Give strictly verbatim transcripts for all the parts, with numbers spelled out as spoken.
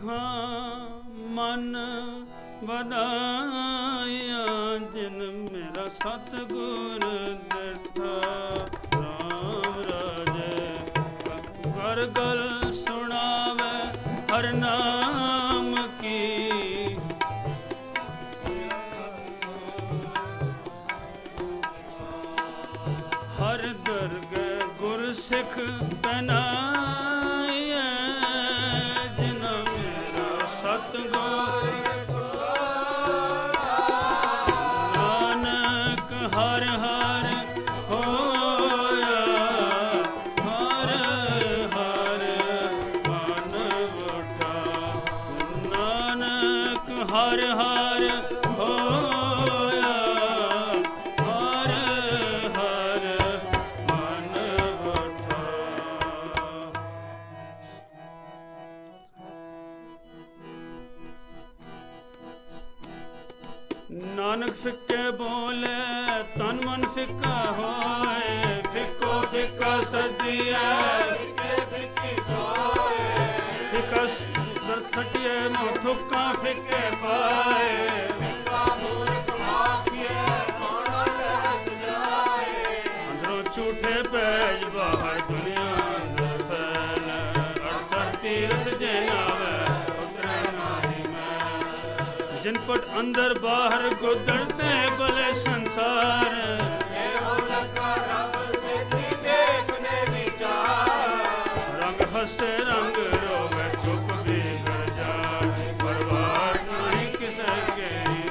ਆਖਾਂ ਮਨ ਵਧਾਇਆ ਜਿਨ ਮੇਰਾ ਸਤਿਗੁਰ ਦਿੱਤਾ। ਰਾਮ ਰਾਜੇ ਕਰ ਗਲ ਸੁਣਾਵੇ ਹਰ ਨਾਮ ਕੀ। ਹਰ ਦਰਗਹਿ ਗੁਰ ਸਿੱਖ ਪਹਿਨਾਏ ਜਿਨਾ ਮੇਰਾ ਸਤਿਗੁਰ। ਨਾਨਕ ਹਰ ਹਰ ਹੋਇਆ ਹਰ ਹਰ ਮਨ ਵਟਾ। ਨਾਨਕ ਹਰ ਹਰ ਹੋਇਆ ਹਰ ਹਰ ਮਨ ਵਟਾ। ਨਾਨਕ ਫਿੱਕੇ ਬੋਲੇ ਤਨ ਮਨ ਫਿੱਕਾ ਹੋਏ। ਫਿੱਕੋ ਫਿੱਕਾ ਸਦੀਐ ਫਿੱਕਾ ਦਰਖਟੀਏ ਮੋਹ ਠੁੱਕਾ ਫਿੱਕੇ ਪਾਏ। ਅੰਦਰੋਂ ਝੂਠੇ ਪੈਜ ਬਾਹਰ ਦੁਨੀਆ ਅੰਦਰ ਫੈਲ। ਅਰਸਰ ਤੀਰਥ ਜੇ ਨਾਵੇ ਉਤਰੇ ਨਾਹੀ ਮੈਂ। ਜਿਨ ਪਟ ਅੰਦਰ ਬਾਹਰ ਗੁਦੜਤੇ ਬਲੇ ਸੰਸਾਰ। ਰੰਗ ਹੱਸੇ ਰੰਗ ਰੋਵੇ ਚੁੱਪ ਬਿਗੜ ਜਾਏ। ਪਰਵਾਰ ਨਹੀਂ ਕਿਸੇ ਕੇ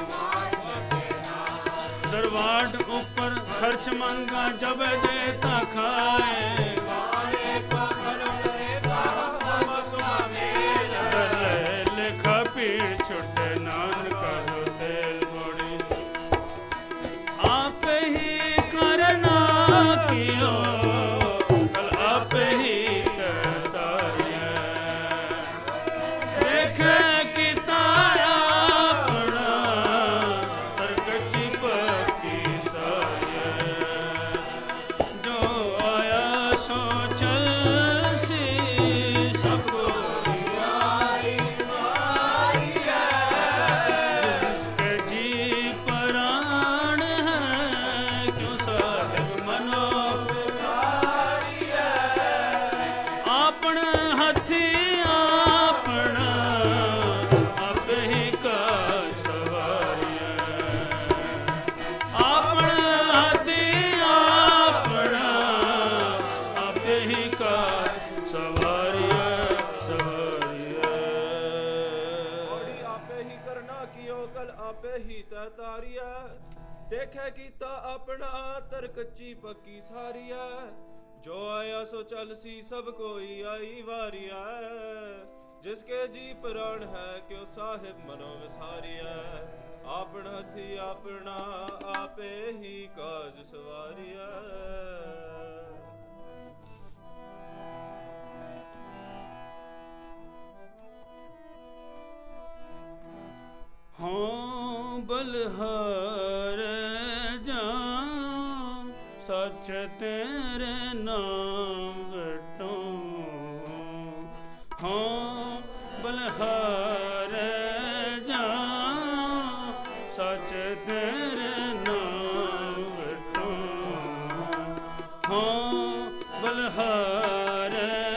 ਦਰਵਾਡ ਉੱਪਰ ਖਰਚ ਮੰਗਾ ਜਬ ਦੇਤਾ ਖਾਏ। ਲੇਖਾ ਪੀੜ ਛੁੱਟੇ ਨਾਨਕਾ ਜੋ ਤੇਲ ਮੋੜੀ। ਆਪੇ ਹੀ ਕਰਨਾ ਕੀਓ ਕਲ ਆਪੇ ਹੀ ਤਾਰਿਆ। ਦੇਖੇ ਕੀਤਾ ਆਪਣਾ ਤਰਕਚੀ ਪੱਕੀ ਸਾਰਿਆ। ਜੋ ਆਇਆ ਸੋ ਚਲ ਸੀ ਸਭ ਕੋ ਦੇਖੇ ਕੀਤਾ ਆਪਣਾ ਤਰਕੱਚੀ ਪੱਕੀ ਸਾਰੀਆ। ਜੋ ਆਇਆ ਸੋ ਚੱਲ ਸੀ ਸਭ ਕੋਈ ਆਈ ਵਾਰੀਆ। ਜਿਸਕੇ ਜੀ ਪ੍ਰਾਣ ਹੈ ਕਿਉ ਸਾਹਿਬ ਮਨੋ ਵਿਸਾਰੀਆ। ਆਪਣ ਹੱਥੀ ਆਪਣਾ ਆਪੇ ਹੀ ਕਾਜ ਸਵਾਰੀਆ। ਹਾਂ ਬਲਹਾਰ ਜਾਂ ਸੱਚ ਤੇਰੇ ਨਾਮ ਵਟੋ। ਹਾਂ ਬਲਹਾਰ ਜਾਂ ਸੱਚ ਤੇਰੇ ਨਾਮ ਵਟੋ। ਹਾਂ ਬਲਹਾਰ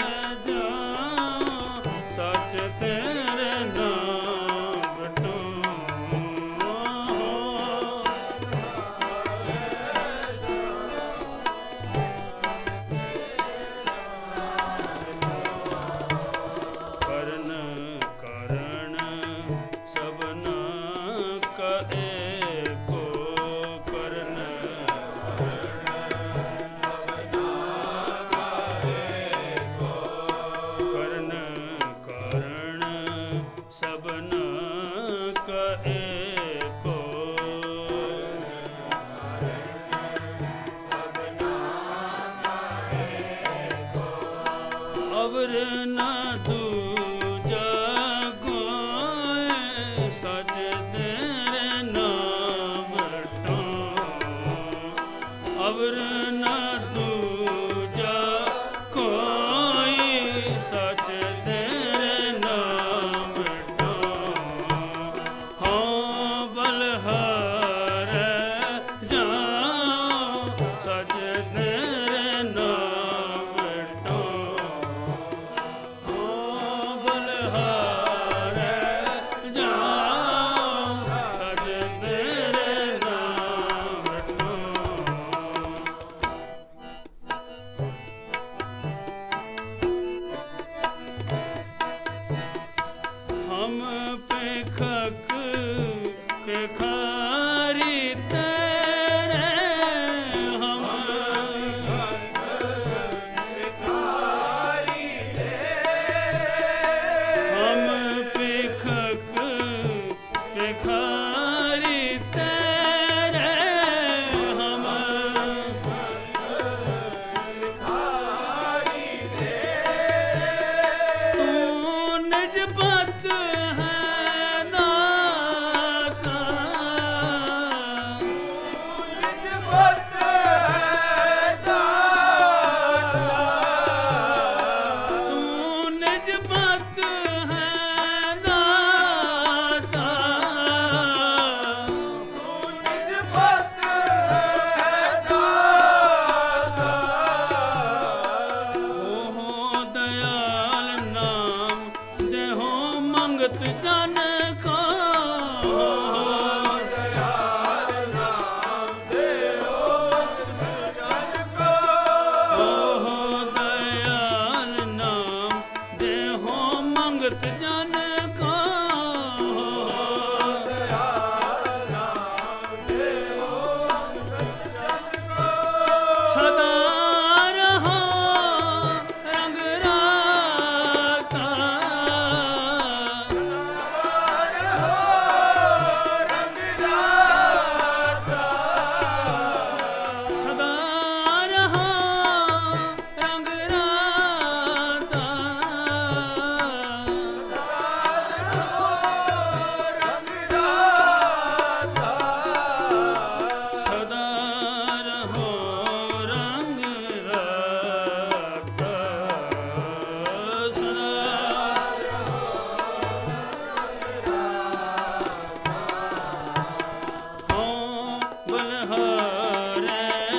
ਜਾਂ ਸੱਚ ਤੇਰੇ ਨਾਮ ਵਟੋ। ਅਵਰ ਨਾ ਦੂਜਾ ਕੋਈ ਸੱਚ ਤੇਰੇ ਨਾਮ ਵਟੋ। ਅਵਰ ਨਾ ਦੂਜਾ ਕੋਈ ਸੱਚ ਤੇਰੇ ਨਾਮ पेखक पेखारी तेरे हम हम पेखक पेखारी तेरे हम तू निज पत है दाता निज पत है दाता तू निज पत है दाता निज पत है दाता ओहो दयाल नाम देहो मंगत जन को दयाल नाम देहो जन को ओहो दयाल नाम देहो मंगत जन को दयाल नाम देहो जन को सदा रहो रंग राता सदा रहो रंग राता सदा रहो रंग राता सदा हों बलहारे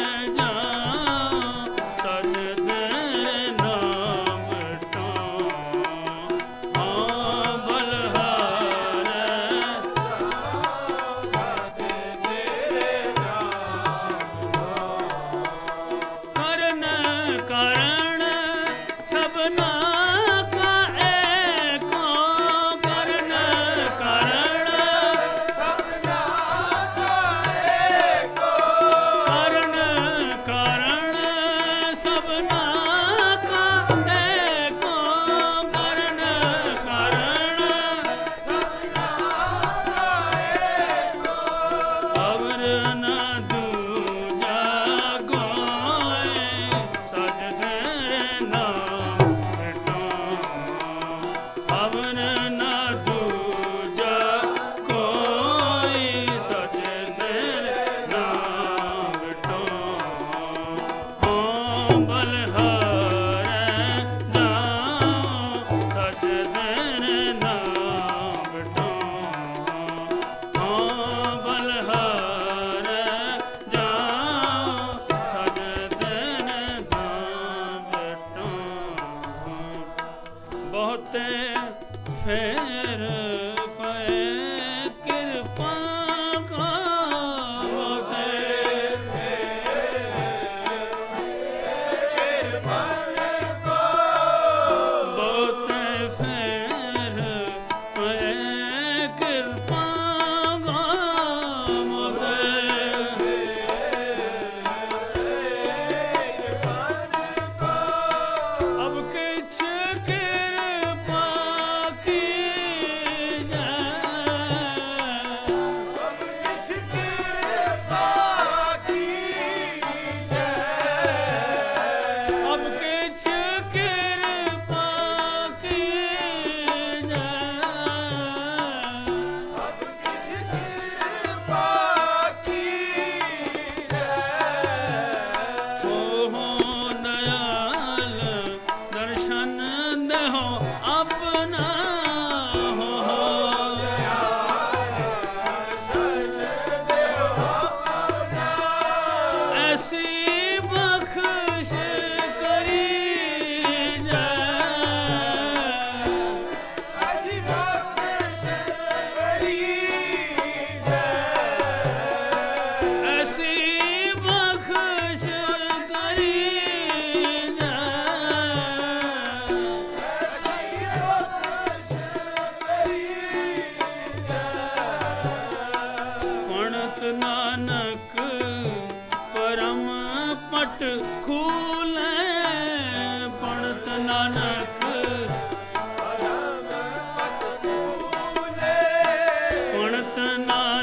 जां सच दे नाम टां हों बलहारे करन कारण सबना का एको करन कारण कारण कारण सबना का एको कारण कारण अवर न दूजा कोई सच तेरे नाम भेटां अवर न दूजा कोई सच तेरे नाम भेटां हों बलहारे जां सच तेरे नाम भेटां हों बलहारे जां सच तेरे नाम भेटां बहुते फेर पए किरपा का बहुते बहुते फेर पए किरपा का बहुते अब किछ कृपा की जाए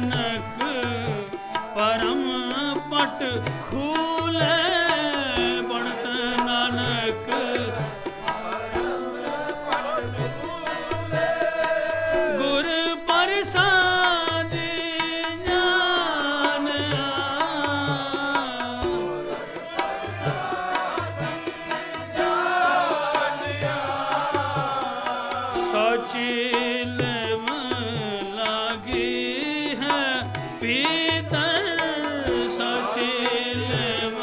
ਨਾਨਕ ਪਰਮ ਪਟ ਖੂਲੇ ਬਣਤ ਨਾਨਕ ਗੁਰ ਪ੍ਰਸਾਦਿ ஞான ਸਾਚੀ ਲਿਵ ਲਾਗੀ ਹੈ ਪੀਤਰ ਸਾਚੀ ਲਿਵ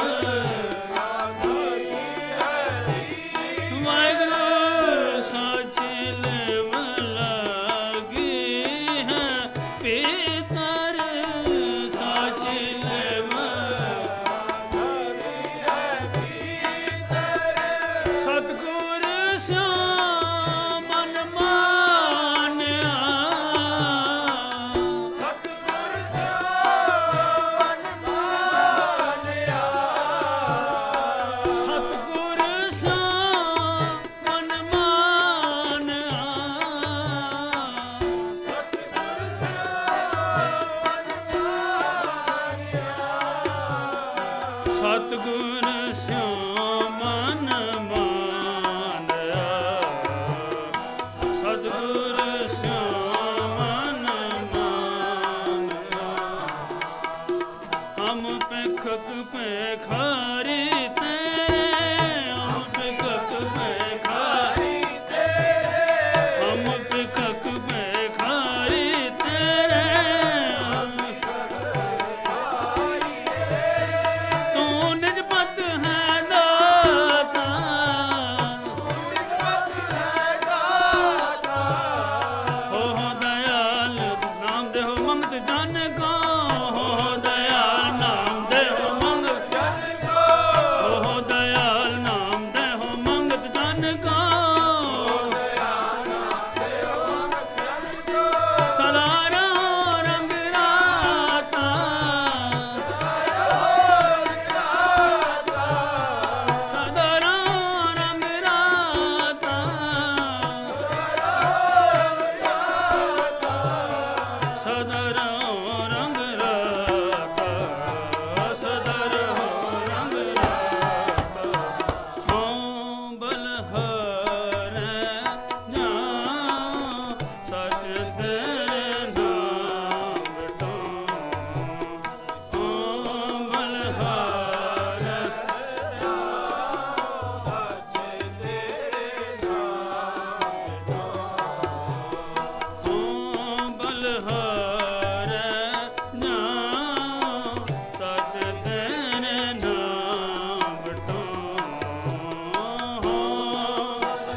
ਵਾਹਿਗੁਰੂ ਸਾਚੀ ਲਿਵ ਲਾਗੀ ਹੈ ਪੀਤਰ ਸਾਚੀ ਲਿਵ ਸਤਿਗੁਰ ਸਿਉ ਮਨ ਮਾਨਿਆ ਸਤਿਗੁਰ ਸਿਉ ਮਨ ਮਾਨਿਆ ਸਤਿਗੁਰ ਸਿਉ ਮਨ ਮਾਨਿਆ ਸਤਿਗੁਰ ਸਿਉ ਮਨ ਮਾਨਿਆ ਹਮ ਪੇਖਕ ਪੇਖਾਰੀ ਤੇਰੇ ਹਮ ਪੇਖਕ ਪੇਖਾਰੀ ਹਮ ਪੇਖਕ ਪੇਖਾਰੀ ਤੇਰੇ ਤੂੰ ਨਿਜ ਪਤ ਹੈ ਦਾਤਾ ਹੋ ਦਇਆਲ ਨਾਮ ਦੇਹੁ ਮੰਗਤ ਜਨ ਕੋ ਹੋ ਦਇਆਲ ਨਾਮ ਦੇਹੁ ਮੰਗਤ ਜਨ ਕੋ ਹੋ ਦਇਆਲ ਨਾਮ ਦੇਹੁ ਮੰਗਤ ਜਨ ਕੋ ਸਦਾ ਰਹੋ ਰੰਗ ਰਾਤਾ ਸਦਾ ਰਹੋ ਰੰਗ ਰਾਤਾ ਸਦਾ ਰਹੋ ਰੰਗ ਰਾਤਾ ਸਦਾ ਰਹੋ ਰੰਗ ਰਾਤਾ ਹਉ ਬਲਹਾਰੈ ਜਾਉ ਸਚ ਤੇਰੇ ਨਾਮ ਤੋਂ ਹਉ ਬਲਹਾਰੈ ਹਉ ਬਲਹਾਰੈ ਜਾਉ ਸਚ ਤੇਰੇ ਨਾਮ ਤੋਂ ਹਉ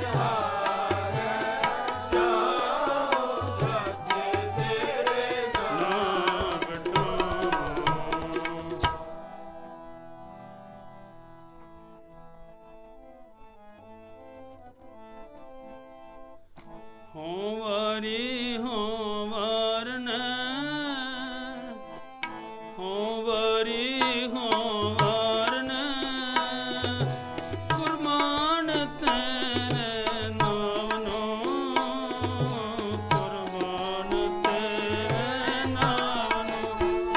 ਨਾਮ ਤੋਂ ਹੋਂ ਵਾਰੀ ਹੋਂ ਵਾਰਨ ਹੋਂ ਵਾਰੀ ਹੋਂ ਵਾਰਨ ਕੁਰਬਾਨ ਤੇਰੇ ਨਾਮ ਨੂੰ ਕੁਰਬਾਨ ਤੇਰੇ ਨਾਮ ਨੂੰ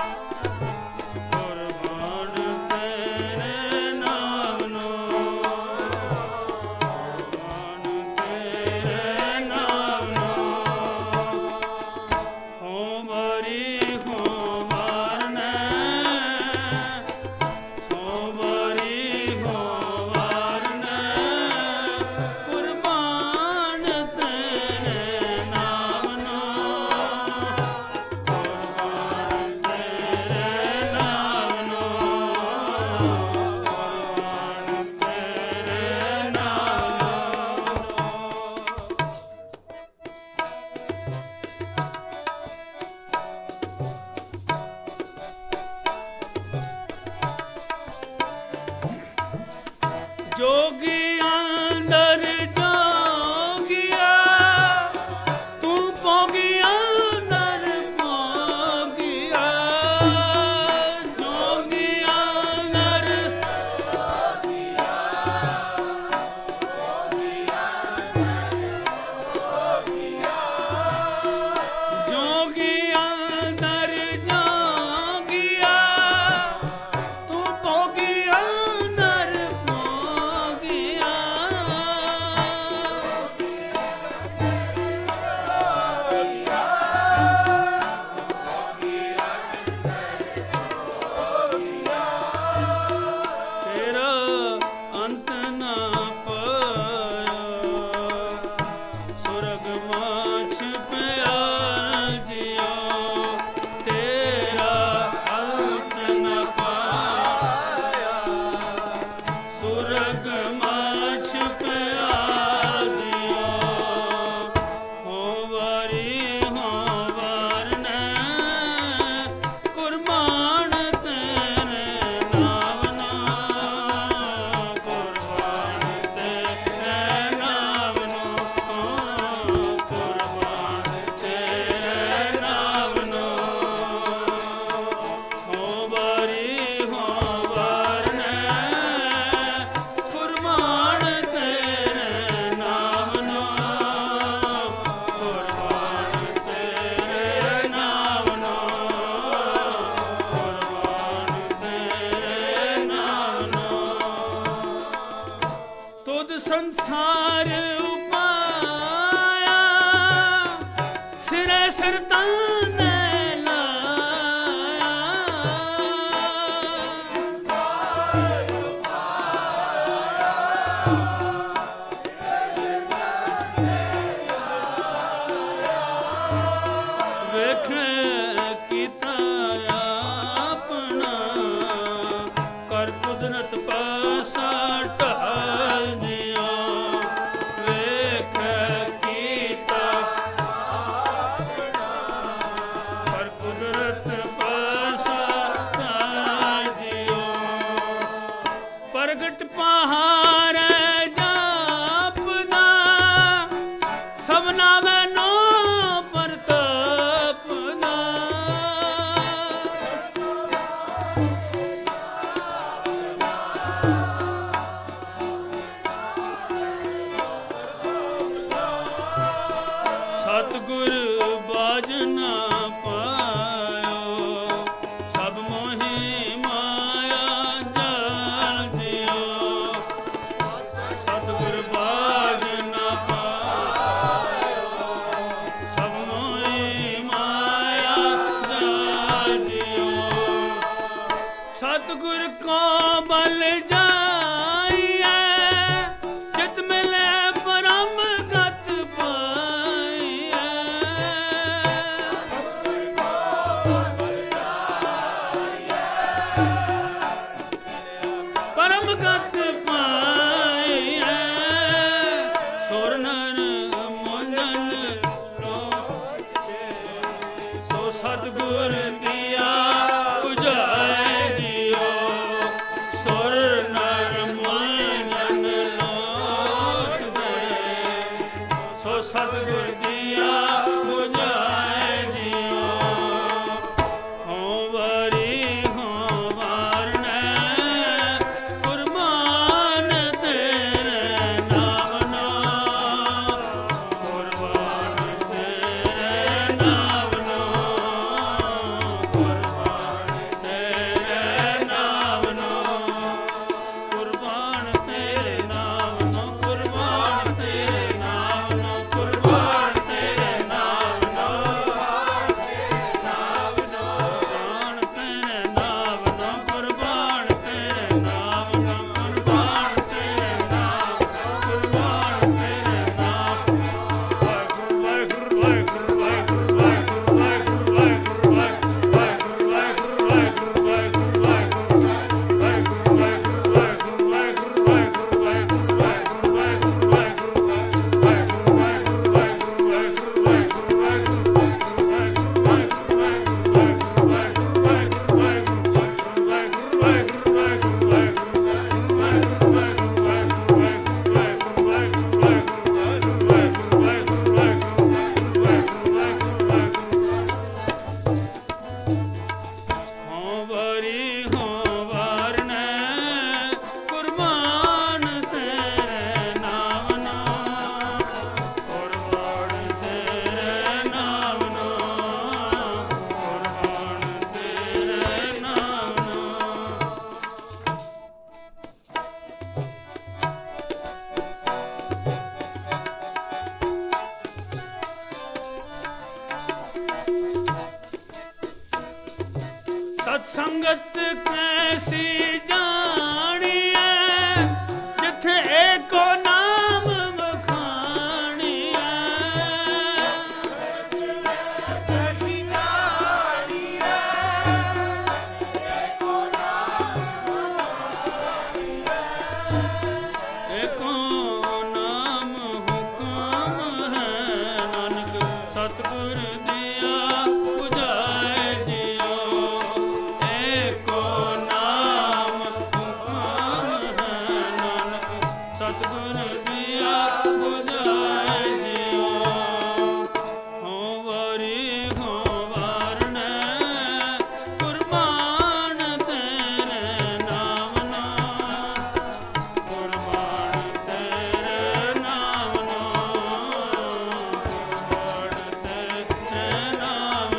ਕੁਰਬਾਨ ਤੇਰੇ ਨਾਮ ਨੂੰ ਕੁਰਬਾਨ ਤੇਰੇ ਨਾਮ ਨੂੰ ਸਰਤਾਨੇ ਪ੍ਰਗਟ ਪਹਾੜ ਜਾਪਦਾ ਸਭਨਾ ਵੈਨੋ ਪ੍ਰਤਾਪ ਦਾ ਸਤਿਗੁਰ ਬਾਝ ਨਾ ਪਾਇਓ ਸਭ ਮੋਹਿ ਮਾਇਆ ਜਾਲ ਦਿਓ ਸਤਿਗੁਰ ਬਾਝ ਨਾ ਪਾਇਓ ਸਭ ਮੋਹਿ ਮਾਇਆ ਜਾਲ ਦਿਓ ਸਤਿਗੁਰ ਕੋ ਬਲ ਜਾਈਐ ਜਿਤ ਮਿਲੇ ਪਰਮ ਗਤ ਪਾਈਐ ਪਰਮ ਗਤ ਪਾਈਐ ਸੁਰ ਨਰ ਮੁੰਡਨ ਸੋ ਸਤਿਗੁਰ ਦੀਆ 부ਝਾਇ ਜੀਓ ਸੁਰ ਨਰ ਮੁੰਡਨ ਲੋਕ ਦੇ ਸੋ ਸਤਿਗੁਰ ਦੀਆ 부ਝਾਇ ਜੀਓ ਹਉ ਵਾਰੀ ਹਉ ਵਾਰਨੈ ਕੁਰਬਾਨ ਤੇਰੇ ਨਾਮ ਨਾ ਕੁਰਬਾਨ ਤੇਰੇ ਨਾਮ ਨਾ ਕੁਰਬਾਨ ਤੇਰੇ ਨਾਮ ਨਾ ਕੁਰਬਾਨ ਤੇਰੇ ਨਾਮ ਨਾ ਕੁਰਬਾਨ ਤੇਰੇ ਨਾਮ ਨਾ ਕੁਰਬਾਨ ਤੇਰੇ ਨਾਮ ਨਾ ਕੁਰਬਾਨ ਤੇਰੇ ਨਾਮ ਨਾ ਕੁਰਬਾਨ ਤੇਰੇ ਨਾਮ ਨਾ ਕੁਰਬਾਨ ਤੇਰੇ ਨਾਮ ਕੁਰਬਾਨ ਤੇਰੇ ਨਾਮ ਵਾਹਿਗੁਰੂ ਵਾਹਿਗੁਰੂ ਵਾਹਿਗੁਰੂ ਵਾਹਿਗੁਰੂ ਵਾਹਿਗੁਰੂ ਵਾਹਿਗੁਰੂ ਵਾਹਿਗੁਰੂ ਵਾਹਿਗੁਰੂ ਵਾਹਿਗੁਰੂ ਵਾਹਿਗੁਰੂ ਵਾਹਿਗੁਰੂ ਵਾਹਿਗੁਰੂ ਵਾਹਿਗੁਰੂ ਵਾਹਿਗੁਰੂ ਵਾਹਿਗੁਰੂ ਵਾਹਿਗੁਰੂ ਵਾਹਿਗੁਰੂ ਵਾਹਿਗੁਰੂ ਹਉ ਵਾਰੀ ਹਉ ਵਾਰਨੈ ਕੁਰਬਾਨ ਤੇਰੇ ਨਾਮ ਨਾ ਕੁਰਬਾਨ ਤੇਰੇ ਨਾਮ ਨਾ ਕੁਰਬਾਨ ਤੇਰੇ ਨਾਮ ਨਾ ਸਤ ਸੰਗਤ ਕੈਸੀ ਜਾਣੀਐ ਜਿਥੇ ਏਕੋ ਨਾਮ ਵਖਾਣੀਐ ਏਕੋ ਨਾਮ ਹੁਕਮ ਹੈ ਨਾਨਕ ਸਤਿਗੁਰ ਦੀਆ 부ਝਾਇ ਜੀਓ ਏਕੋ ਨਾਮ ਹੁਕਮ ਹੈ ਨਾਨਕ ਸਤਿਗੁਰ ਦੀਆ 부ਝਾਇ ਜੀਓ ਹਉ ਵਾਰੀ ਹਉ ਵਾਰਨੈ ਕੁਰਬਾਨ ਤੇਰੇ ਨਾਮ ਨਾ ਕੁਰਬਾਨ ਤੇਰੇ ਨਾਮ ਨਾ ਕੁਰਬਾਨ ਤੇਰੇ ਨਾਮ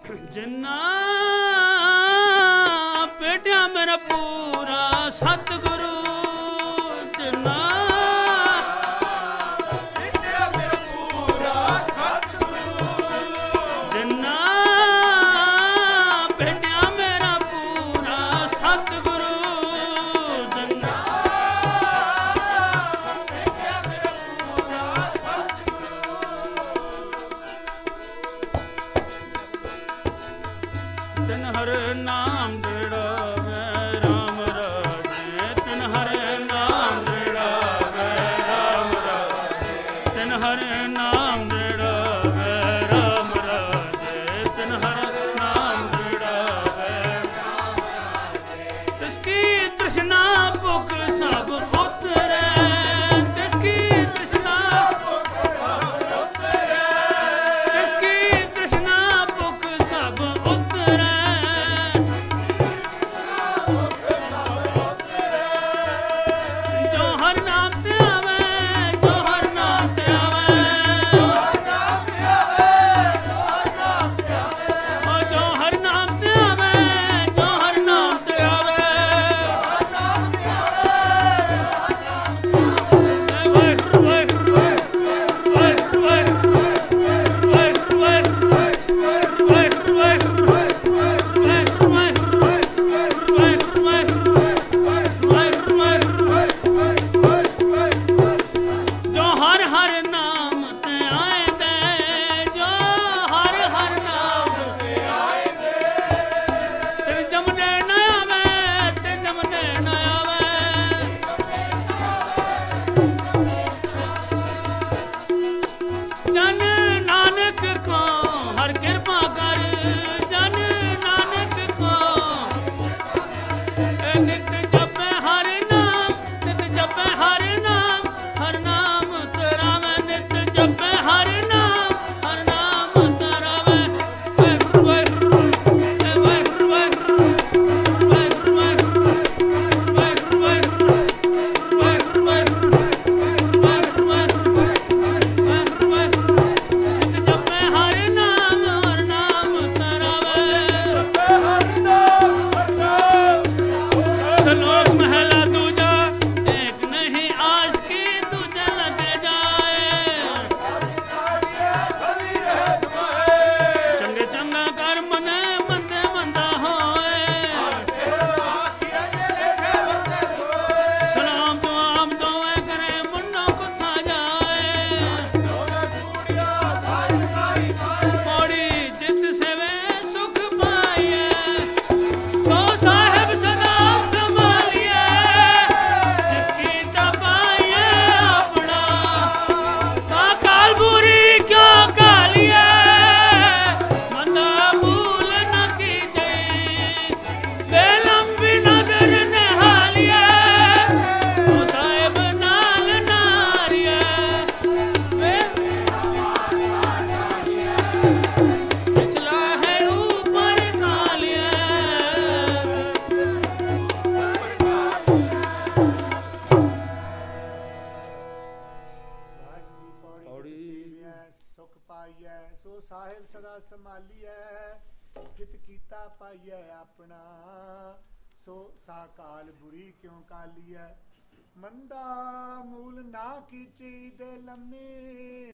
ਜਿੰਨਾ ਪੇਟਿਆ ਮੇਰਾ ਪੂਰਾ ਸਤਿਗੁਰੂ ਜਿੰਨਾ ਪੇਟਿਆ ਮੇਰਾ ਪੂਰਾ ਸਤਿਗੁਰੂ ਜਿੰਨਾ ਪੇਟਿਆ ਮੇਰਾ ਪੂਰਾ ਸਤਿਗੁਰੂ ਜਿੰਨਾ ਪੇਟਿਆ ਮੇਰਾ ਪੂਰਾ ਸਤਿਗੁਰੂ ਤਿਨ ਹਰ ਨਾਮ ਦ੍ਰਿੜਾਵੇ ਰਾਮ ਰਾਜੇ ਤਿਨ ਹਰ ਨਾਮ ਦ੍ਰਿੜਾਵੇ ਰਾਮ ਰਾਜੇ ਤਿਨ ਹਰ ਨਾਮ ਦ੍ਰਿੜਾਵੇ ਰਾਮ ਰਾਜੇ ਤਿਨ ਹਰ ਨਾਮ ਦ੍ਰਿੜਾਵੇ ਤਿਸ ਕੀ ਤ੍ਰਿਸ਼ਨਾ ਭੁਖ ਸਭ ਉਤਰੈ ਤਿਸ ਕੀ ਤ੍ਰਿਸ਼ਨਾ ਤਿਸ ਕੀ ਤ੍ਰਿਸ਼ਨਾ ਭੁਖ ਸਭ ਉਤਰੈ ਜੋ ਹਰ ਨਾਮ ਤੇ ਆਵੇ ਜੋ ਹਰ ਨਾਮ ਤੇ ਆਵੇ ਓ ਜੋ ਹਰ ਨਾਮ ਤੇ ਆਵੇ ਜੋ ਹਰ ਨਾਮ ਤੇ ਆਵੇ ਵਾਹਿਗੁਰੂ ਵਾਹਿਗੁਰੂ ਵਾਹਿਗੁਰੂ ਵਾਹਿਗੁਰੂ ਵਾਹਿਗੁਰੂ ਵਾਹਿਗੁਰੂ ਵਾਹਿਗੁਰੂ ਵਾਹਿਗੁਰੂ ਵਾਹਿਗੁਰੂ ਵਾਹਿਗੁਰੂ ਵਾਹਿਗੁਰੂ ਵਾਹਿਗੁਰੂ ਜੋ ਹਰ ਹਰ ਨਾਮ ਤੇ ਆਏਂਦੇ ਜੋ ਹਰ ਹਰ ਨਾਮ ਤੇ ਆਏਂਦੇ ਤੇ ਜਮਨੇ ਨਾ ਆਵੇ ਤੇ ਜਮਨੇ ਨਾ ਆਵੇ ਜਨ ਨਾਨਕ ਕੋ ਹਰ ਕਿਰਪਾ ਕਰ ਜਨ ਨਾਨਕ ਕੋ ਇਹ ਨਿਤ ਜਪੈ ਹਰ ਨਾਮ ਨਿਤ ਜਪੈ ਹਰ ਨਾਮ ਹਰ ਨਾਮ ਤਰਾਵੇ ਨਿਤ ਜਪੈ ਹਰ ਨਾਮ ਹਰ ਨਾਮ ਤਰਾਵੇ ਵਾਹਿਗੁਰੂ ਵਾਹਿਗੁਰੂ ਵਾਹਿਗੁਰੂ ਵਾਹਿਗੁਰੂ ਵਾਹਿਗੁਰੂ ਵਾਹਿਗੁਰੂ ਵਾਹਿਗੁਰੂ ਵਾਹਿਗੁਰੂ ਵਾਹਿਗੁਰੂ ਵਾਹਿਗੁਰੂ ਵਾਹਿਗੁਰੂ ਵਾਹਿਗੁਰੂ ਨਿਤ ਜਪੈ ਹਰ ਨਾਮ ਹਰ ਨਾਮ ਤਰਾਵੇ ਸਲੋਕ ਮਹਿਲਾ ਦੂਜਾ ਇੱਕ ਨਹੀਂ ਆਸ਼ਕੀ ਦੂਜਾ ਲਗੇ ਜਾਏ ਚੰਗੇ ਚੰਗਾ ਕਰ ਮਨੇ ਮੰਦੇ ਮੰਦਾ ਹੋਏ ਸਲਾਮ ਤੋਂ ਆਮ ਦੋਏ ਕਰੇ ਮੁੰਡਾ ਕੁੱਥਾ ਜਾਏ ਮੋੜੀ ਜਿਤ ਸੇਵੇ ਸੁਖ ਪਾਈਏ ਸੋ ਸਾਹਿਬ ਸਦਾ ਸੰਭਾਲੀਏ ਜਿਤ ਕੀਤਾ ਪਾਈਏ ਆਪਣਾ ਤਾਂ ਕਾਲ ਬੁਰੀ ਕਿਉਂ ਕਾਲੀਏ ਮੰਦਾ ਭੂਲ ਨਾ ਕੀਜੇ ਬੇਲੰਬੀ ਨਦਰ ਨਿਹਾਲੀਏ ਸੋ ਸਾਹਿਬ ਨਾਲ ਨਾਰੀਏ ਪਿਛਲਾ ਹੈ ਊਪਰ ਕਾਲੀਏ ਪੌੜੀ ਸੁਖ ਪਾਈਐ ਸੋ ਸਾਹਿਬ ਸਦਾ ਸੰਭਾਲੀਐ ਜਿਤ ਕੀਤਾ ਪਾਈਐ ਆਪਣਾ ਸੋ ਸਾਕਾਲ ਬੁਰੀ ਕਿਉਂ ਕਾਲੀਐ ਮੰਦਾ ਮੂਲ ਨਾ ਕੀਚੀ ਦੇ ਲੰਮੀ